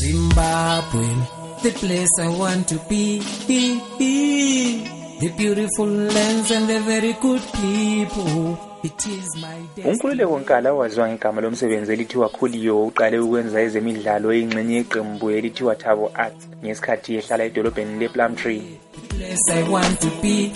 Zimbabwe, the place I want to be. The beautiful lands and the very good people. It is my destiny. uNkululeko Nkala waziwa ngegama lomsebenzi elithiwa Coolio uqale ukwenza ezemidlalo eyingxenye yeqembu elithiwa Thabo Arts ngesikhathi ehlala edolobheni lePlumtree. The place I want to be.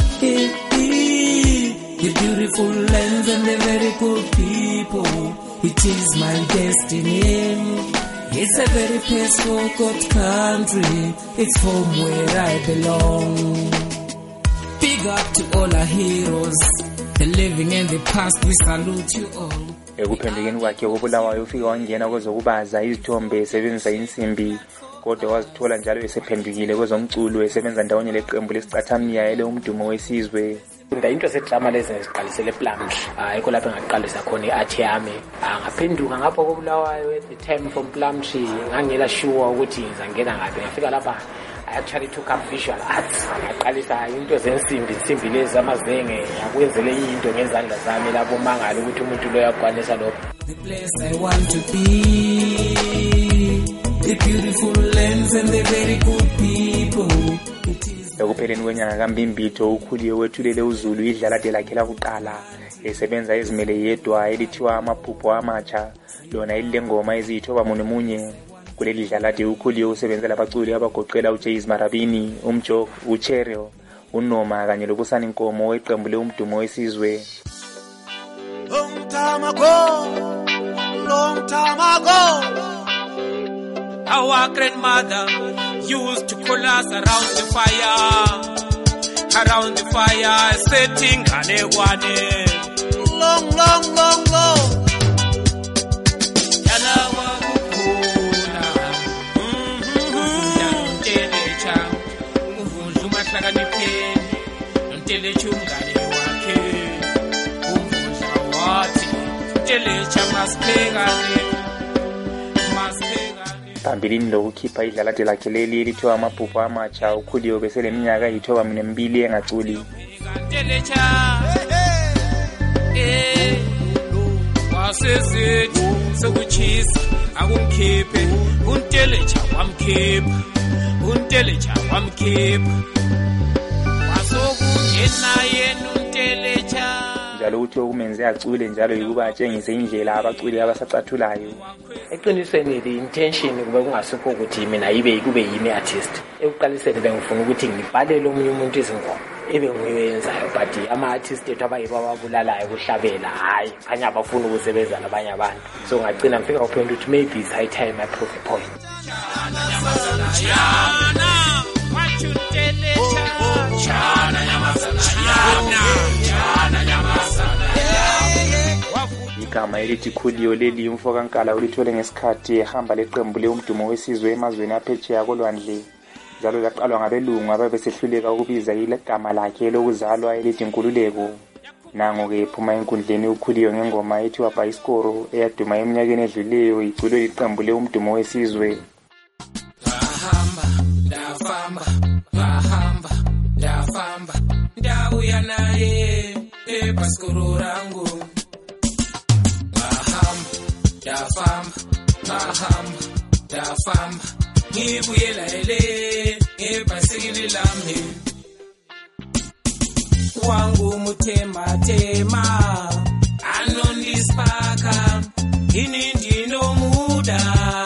The beautiful lands and the very good people. It is my destiny. It's a very peaceful, good country. It's home where I belong. Big up to all our heroes. The living in the past, we salute you all. Ekuphendukeni kwakhe koBulawayo ufika wangena kwezokubaza izithombe esebenzisa insimbi kodwa wazithola njalo esephendukile kwezomculo esebenza ndawonye leqembu lesicathamya ele umdumo wesizwe. Into sedrama lezi ngiziqalisele ePlumtree ayikho lapho ngaqalisa khona iart yami ngaphenduka ngapha koBulawayo at the time from Plumtree ngangela sure ukuthi ngizangena ngabe ngafika lapha I actually took up visual arts ngaqalisa into zensimbi lezi amazenge yakwenzele into ngezandla zami lapho mangala ukuthi umuntu lo yakwanisa lokho. The place I want to be, the beautiful lands and the very good people. Ekupheleni kwenyanga kaMbimbitho uKhulio wethulele uZulu idlalade lakhe lakuqala esebenza ezimele yedwa elithiwa Amaphupho Amatsha lona ilengoma eziyithoba munye kuleli dlalade uKhulio usebenzela abaculi abagoqela uJays Marabini, uMjof, uCherio, uNoma kanye loBusani Nkomo weqembu leumdumo wesizwe. Long time ago, our grandmother used to call us around the fire, setting Ganegwane. Long. Yalawa Kukuna, Telecha, Uvunzuma Saganipe, Telechungani Wake, Uvunzawati, Telecha Maspegane. Phambilini lokukhipha idlalade lakhe leli elithiwa Amaphupho Amatsha uKhulio beseleminyaka eyithoba minembili engaculi. Wasesethi sokuchisa akungikhiphe uNtelecha wamkhipha wasokungena yena uNtelecha njalo uthi okumenze acule njalo yikuba atshengise indlela abaculi abasacathulayo. Eqinisweni the intention kube kungasikho ukuthi mina kube yimi artist. Ekuqaliseni bengifuna ukuthi ngibhalele omunye umuntu izingoma ebengiyenzayo but ama-artist ethu abayibo ababulalayo kuhlabela hayi khanya abafuna ukusebenza nabanye abantu so ngagcina ngifika kuphendula ukuthi maybe it's high time I prove a point. Igama elithi Coolio leli umfo kaNkala ulithole ngesikhathi ehamba leqembu leumdumo wesizwe emazweni aphetsheya kolwandle njalo laqalwa ngabelungu ababesehluleka ukubiza igama lakhe lokuzalwa elithi Nkululeko. Nango-ke ephuma enkundleni uKhulio ngengoma ethiwa Bhayisikoro eyaduma eminyakeni edluleyo iculwe liqembu leumdumo wesizwe. Ngahamba ndawuya naye eBhayisikoro rangu. Ngahamba ngibuyela ebhayisikili lami wangu muthema anondisipaka inindi nomuda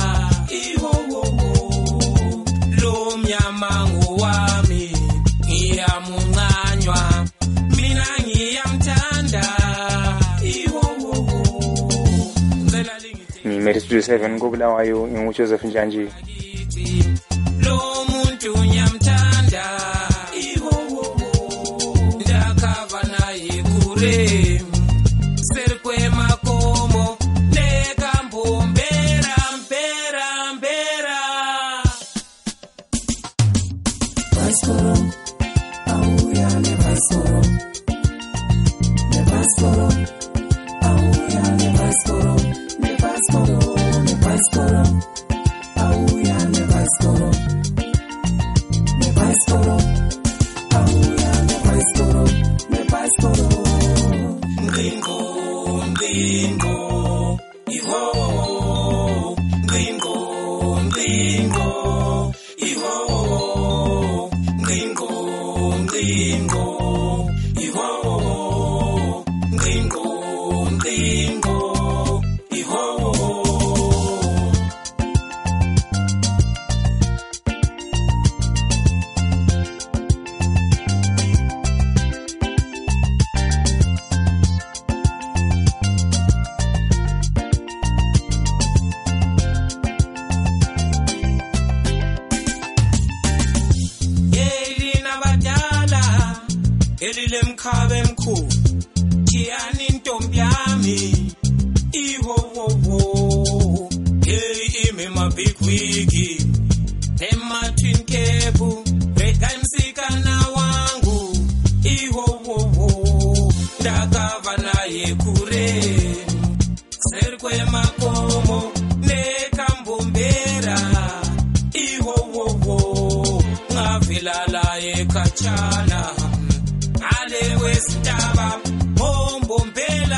lo mnyamango wami ngiyamuncanywa mina ngiyamthanda Ngimele Studio 7 koBulawayo nginguJoseph Njanji. Lo muntu ngiyamthanda ndakava naye kure serkwe makomo nekambo mbera Bhayisikoro auya neBhayisikoro auya neBhayisikoro auya neBhayisikoro auya neBhayisikoro ngqingo iho ngqingo ngqingo iho ngqingo iho ngqingo iho. Elile mkhabe mkhulu kiyani intombi yami iho hey ime mabig wigi ematin kebu reka msikana wangu iho ndakava naye kure serkwe makomo nekambombera iho ngavilala ekachala ale westaba bombo mbela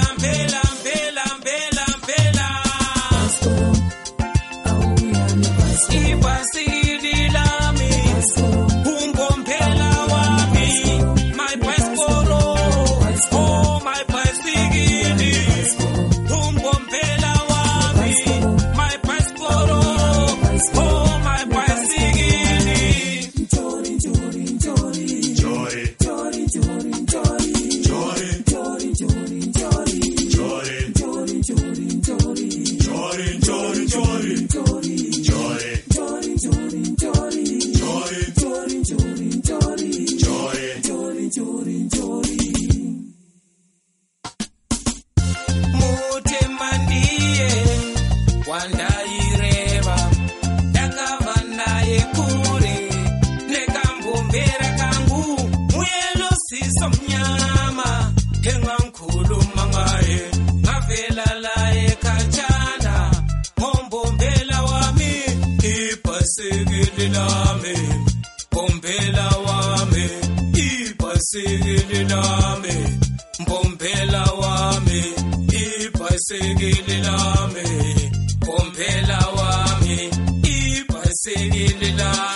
ibasidi lami bombo mbela wapi my passporo oh my passigidi bombo mbela wapi my passporo oh my passigidi joy wandaireva ndakava naye kure nekambombera kangu muyelosiso mnyama kengamkhuluma ngaye ngavela laye kachana ngombombela wami ibhasikili lami bombela wami ibhasikili lami bombela wami ibhasikili lami bombela wami ibhasikili lami